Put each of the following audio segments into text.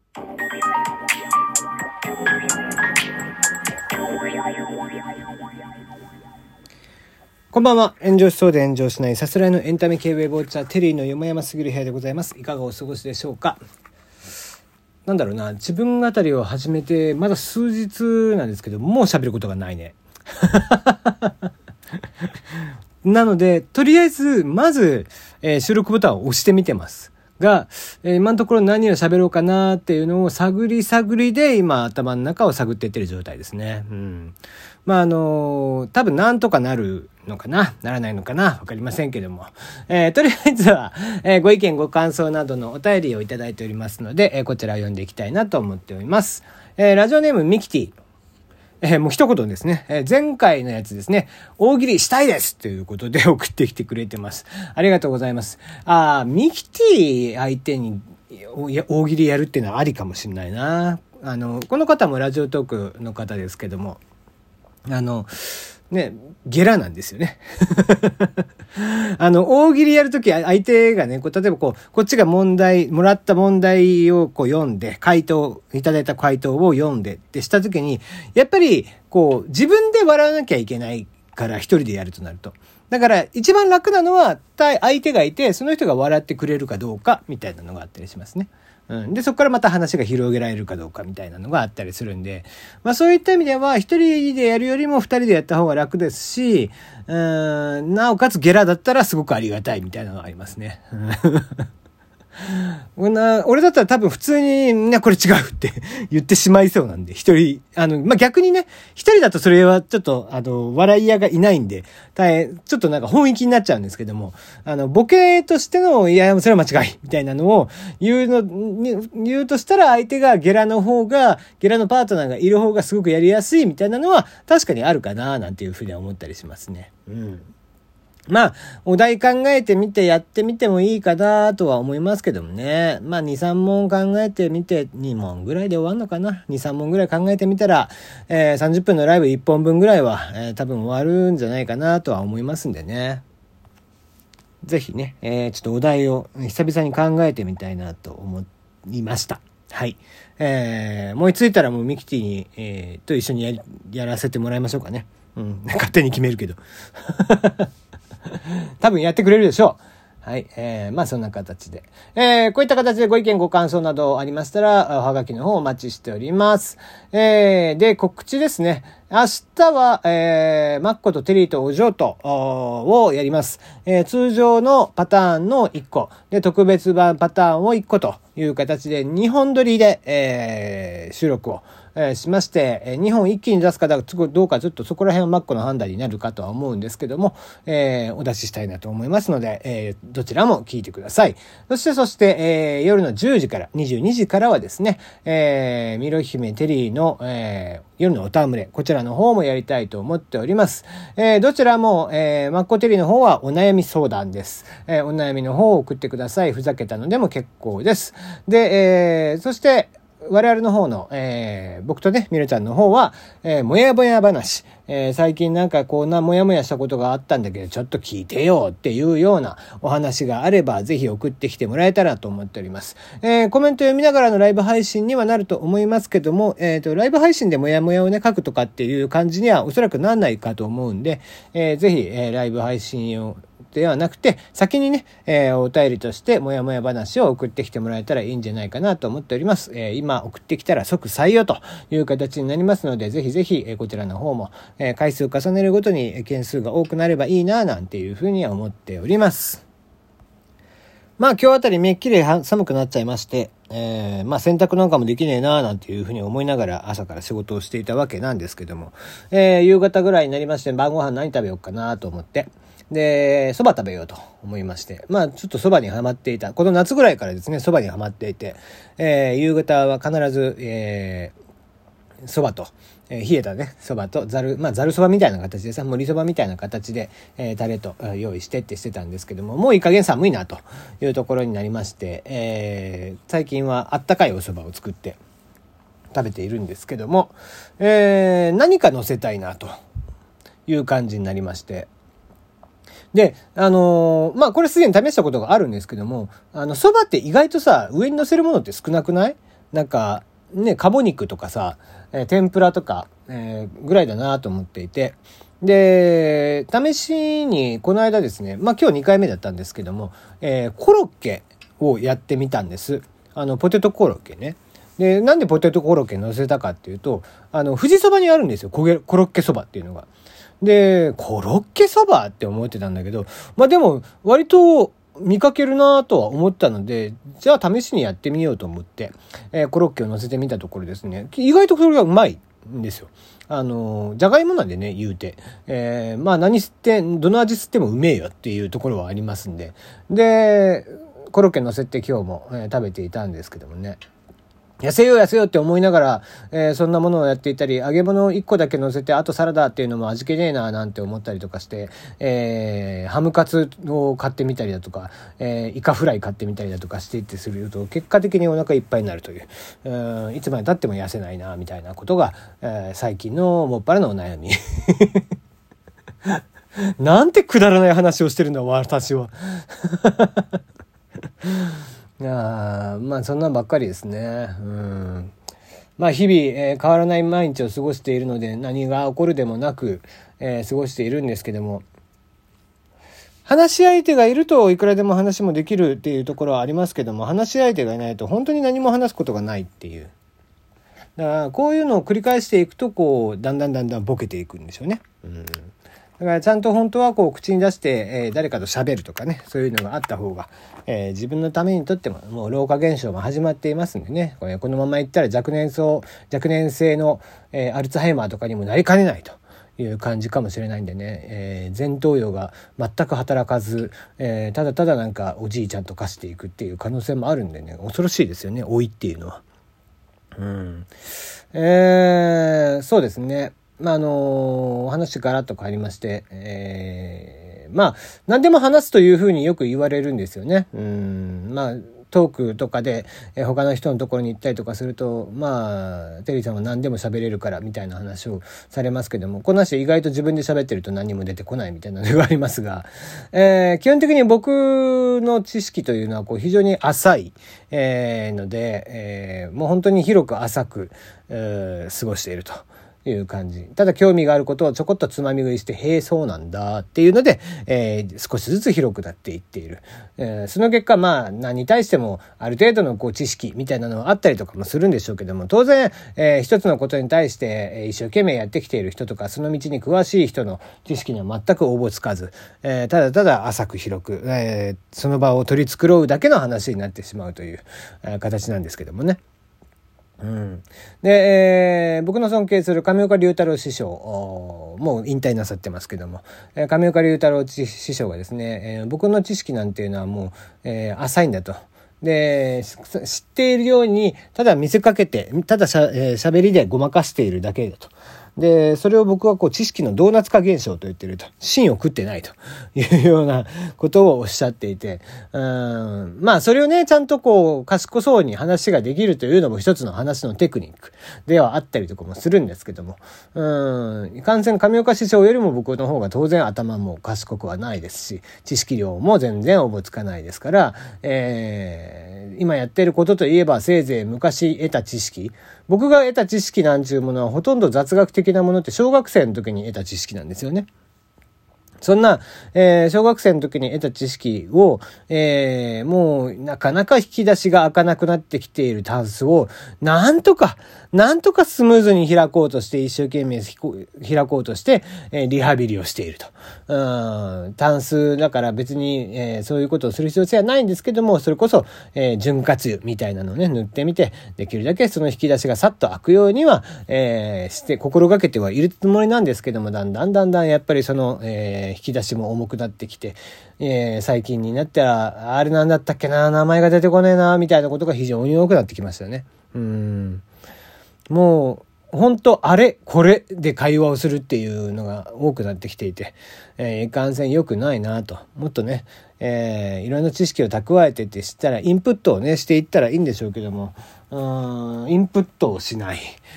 こんばんは。炎上しそうで炎上しないさすらいのエンタメ系ウェブウォッチャーテリーのよもやますぎる部屋でございます。いかがお過ごしでしょうか。なんだろうな、自分語りを始めてまだ数日なんですけど、もう喋ることがないね。なのでとりあえずまず、収録ボタンを押してみてますが、今のところ何を喋ろうかなっていうのを探りで今頭の中を探っていってる状態ですね。多分なんとかなるのかなならないのかなわかりませんけども、とりあえずは、ご意見ご感想などのお便りをいただいておりますので、こちらを読んでいきたいなと思っております。ラジオネームミキティ、もう一言ですね、前回のやつですね、大喜利したいですということで送ってきてくれてます。ありがとうございます。ミキティ相手に大喜利やるっていうのはありかもしれないな。この方もラジオトークの方ですけども、ゲラなんですよね。大喜利やるとき、相手がね、例えばこっちがもらった問題を読んで、いただいた回答を読んでってしたときに、やっぱり、自分で笑わなきゃいけないから一人でやるとなると。だから、一番楽なのは、相手がいて、その人が笑ってくれるかどうか、みたいなのがあったりしますね。で、そこからまた話が広げられるかどうかみたいなのがあったりするんで、そういった意味では一人でやるよりも二人でやった方が楽ですし、なおかつゲラだったらすごくありがたいみたいなのがありますね。俺だったら多分普通にこれ違うって言ってしまいそうなんで、一人逆にね、一人だとそれはちょっと笑い屋がいないんでちょっと本意気になっちゃうんですけども、ボケとしてのいやそれは間違いみたいなのを言うとしたら、相手がゲラのパートナーがいる方がすごくやりやすいみたいなのは確かにあるかななんていうふうには思ったりしますね。お題考えてみてやってみてもいいかなとは思いますけどもね。2、3問考えてみて、2問ぐらいで終わるのかな。2、3問ぐらい考えてみたら、30分のライブ1本分ぐらいは、多分終わるんじゃないかなとは思いますんでね。ぜひね、ちょっとお題を久々に考えてみたいなと思いました。はい。思いついたらもうミキティに、と一緒にやらせてもらいましょうかね。勝手に決めるけど。多分やってくれるでしょう。はい。そんな形で。こういった形でご意見ご感想などありましたら、おはがきの方お待ちしております。で、告知ですね。明日は、マッコとテリーとお嬢とをやります。通常のパターンの1個。で、特別版パターンを1個という形で2本撮りで、収録をしまして、2本一気に出すかどうかちょっとそこら辺はマッコの判断になるかとは思うんですけども、お出ししたいなと思いますので、どちらも聞いてください。そして、夜の10時から22時からはですね、ミロ姫テリーの、夜のおたむれ、こちらの方もやりたいと思っております。どちらも、マッコテリーの方はお悩み相談です。お悩みの方を送ってください。ふざけたのでも結構です。で、そして我々の方の、僕とね、ミロちゃんの方は、もやもや話、最近こんなもやもやしたことがあったんだけど、ちょっと聞いてよっていうようなお話があれば、ぜひ送ってきてもらえたらと思っております。コメント読みながらのライブ配信にはなると思いますけども、ライブ配信でもやもやをね、書くとかっていう感じにはおそらくなんないかと思うんで、ぜひ、ライブ配信をではなくて、先にね、お便りとしてもやもや話を送ってきてもらえたらいいんじゃないかなと思っております。今送ってきたら即採用という形になりますので、ぜひぜひ、こちらの方も、回数を重ねるごとに件数が多くなればいいななんていうふうには思っております。今日あたりめっきり寒くなっちゃいまして、洗濯なんかもできねえななんていうふうに思いながら朝から仕事をしていたわけなんですけども、夕方ぐらいになりまして、晩ご飯何食べようかなと思って、で、蕎麦食べようと思いまして、ちょっと蕎麦にハマっていた。この夏ぐらいからですね、蕎麦にハマっていて、夕方は必ず、蕎麦と、冷えたね、蕎麦とざる蕎麦みたいな形でさ、盛り蕎麦みたいな形で、タレと用意してってしてたんですけども、もういい加減寒いなというところになりまして、最近はあったかいお蕎麦を作って食べているんですけども、何か乗せたいなという感じになりまして、で、これすでに試したことがあるんですけども、蕎麦って意外とさ、上に乗せるものって少なくない？ なんかね、鴨肉とかさ、天ぷらとか、ぐらいだなと思っていて、で、試しにこの間ですね、今日2回目だったんですけども、コロッケをやってみたんです。ポテトコロッケね。で、なんでポテトコロッケ乗せたかっていうと、富士そばにあるんですよ。コロッケそばっていうのが。で、コロッケそばって思ってたんだけど、でも割と見かけるなとは思ったので、じゃあ試しにやってみようと思って、コロッケを乗せてみたところですね、意外とそれがうまいんですよ。じゃがいもなんでね、言うて。どの味吸ってもうめえよっていうところはありますんで。で、コロッケ乗せて今日も、食べていたんですけどもね。痩せようって思いながら、そんなものをやっていたり、揚げ物1個だけ乗せて、あとサラダっていうのも味気ねえななんて思ったりとかして、ハムカツを買ってみたりだとか、イカフライ買ってみたりだとかしていってすると、結果的にお腹いっぱいになるという、いつまで経っても痩せないな、みたいなことが、最近のもっぱらのお悩み。なんてくだらない話をしてるんだ、私は。そんなんばっかりですね。日々、変わらない毎日を過ごしているので、何が起こるでもなく、過ごしているんですけども、話し相手がいるといくらでも話もできるっていうところはありますけども、話し相手がいないと本当に何も話すことがないっていう。だからこういうのを繰り返していくと、だんだんボケていくんでしょうね。だからちゃんと本当は口に出して、誰かと喋るとかね、そういうのがあった方が、自分のためにとってももう老化現象も始まっていますんでね、このままいったら若年性の、アルツハイマーとかにもなりかねないという感じかもしれないんでね、前頭葉が全く働かず、ただただなんかおじいちゃんと化していくっていう可能性もあるんでね、恐ろしいですよね、老いっていうのは。そうですね。話ガラッと変わりまして、何でも話すというふうによく言われるんですよね。トークとかで、他の人のところに行ったりとかすると、テリーさんは何でも喋れるからみたいな話をされますけども、この話意外と自分で喋ってると何も出てこないみたいなのがありますが、基本的に僕の知識というのは非常に浅い、ので、もう本当に広く浅く、過ごしているという感じ。ただ興味があることをちょこっとつまみ食いして、へえそうなんだっていうので、少しずつ広くなっていっている。その結果何に対してもある程度の知識みたいなのはあったりとかもするんでしょうけども、当然、一つのことに対して、一生懸命やってきている人とかその道に詳しい人の知識には全くおぼつかず、ただただ浅く広く、その場を取り繕うだけの話になってしまうという、形なんですけどもね。で、僕の尊敬する上岡龍太郎師匠、もう引退なさってますけども、上岡龍太郎師匠がですね、僕の知識なんていうのはもう、浅いんだと。で、知っているようにただ見せかけて、ただ喋りでごまかしているだけだと。で、それを僕は知識のドーナツ化現象と言ってると。芯を食ってないというようなことをおっしゃっていて、それをね、ちゃんと賢そうに話ができるというのも一つの話のテクニックではあったりとかもするんですけども、いかんせん上岡師匠よりも僕の方が当然頭も賢くはないですし、知識量も全然おぼつかないですから、今やってることといえばせいぜい昔得た知識、僕が得た知識なんちゅうものはほとんど雑学的なものって小学生の時に得た知識なんですよね。そんな、小学生の時に得た知識を、もうなかなか引き出しが開かなくなってきているタンスを、なんとかスムーズに開こうとして、一生懸命開こうとして、リハビリをしていると。タンスだから別に、そういうことをする必要性はないんですけども、それこそ、潤滑油みたいなのをね、塗ってみて、できるだけその引き出しがさっと開くようには、心がけてはいるつもりなんですけども、だんだんやっぱりその、引き出しも重くなってきて、最近になったら、あれなんだったっけな、名前が出てこねえな、みたいなことが非常に多くなってきましたね。もう、本当あれこれで会話をするっていうのが多くなってきていて、いかんせん良くないなと。もっとね、いろんな知識を蓄えてって知ったらインプットをねしていったらいいんでしょうけども、インプットをしない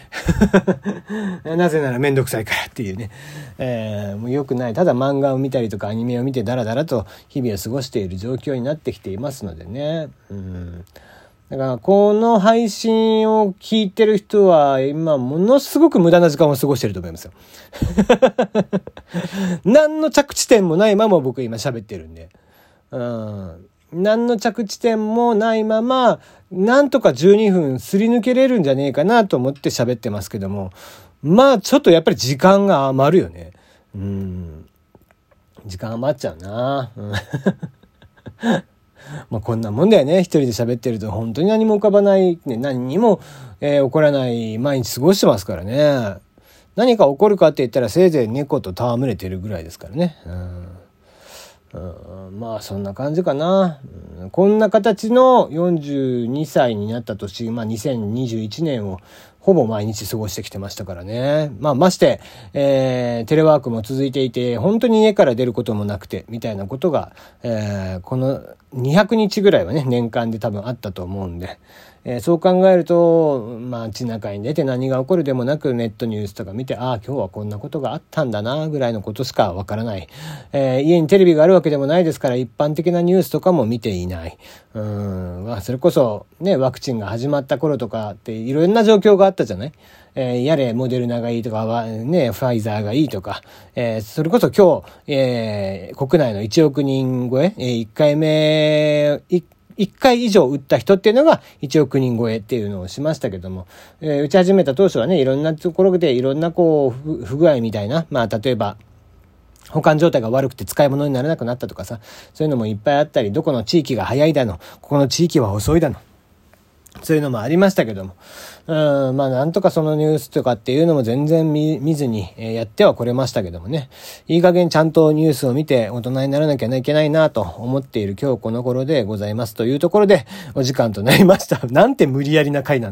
なぜならめんどくさいからっていうね、もう良くない。ただ漫画を見たりとかアニメを見てダラダラと日々を過ごしている状況になってきていますのでね。 だから、この配信を聞いてる人は、今、ものすごく無駄な時間を過ごしてると思いますよ。何の着地点もないまま僕今喋ってるんで。何の着地点もないまま、なんとか12分すり抜けれるんじゃねえかなと思って喋ってますけども、まあちょっとやっぱり時間が余るよね。時間余っちゃうな。まあこんなもんだよね。一人で喋ってると本当に何も浮かばない、ね、何にも、起こらない毎日過ごしてますからね。何か起こるかって言ったらせいぜい猫と戯れてるぐらいですからね。まあそんな感じかな。こんな形の42歳になった年、まあ2021年をほぼ毎日過ごしてきてましたからね。まあまして、テレワークも続いていて、本当に家から出ることもなくて、みたいなことが、この200日ぐらいはね、年間で多分あったと思うんで、そう考えると、まあ街中に出て何が起こるでもなくネットニュースとか見て、ああ今日はこんなことがあったんだなぐらいのことしかわからない、家にテレビがあるわけでもないですから一般的なニュースとかも見ていない。それこそねワクチンが始まった頃とかっていろんな状況があったじゃない。やれモデルナがいいとかはねファイザーがいいとか、それこそ今日、国内の1億人超え、1回目1回以上打った人っていうのが1億人超えっていうのをしましたけども、打ち始めた当初はね、いろんなところでいろんなこう、不具合みたいな、まあ例えば、保管状態が悪くて使い物にならなくなったとかさ、そういうのもいっぱいあったり、どこの地域が早いだの、ここの地域は遅いだの、そういうのもありましたけども、まあなんとかそのニュースとかっていうのも全然見ずに、やってはこれましたけどもね、いい加減ちゃんとニュースを見て大人にならなきゃいけないなと思っている今日この頃でございますというところでお時間となりました。なんて無理やりな回なんだ。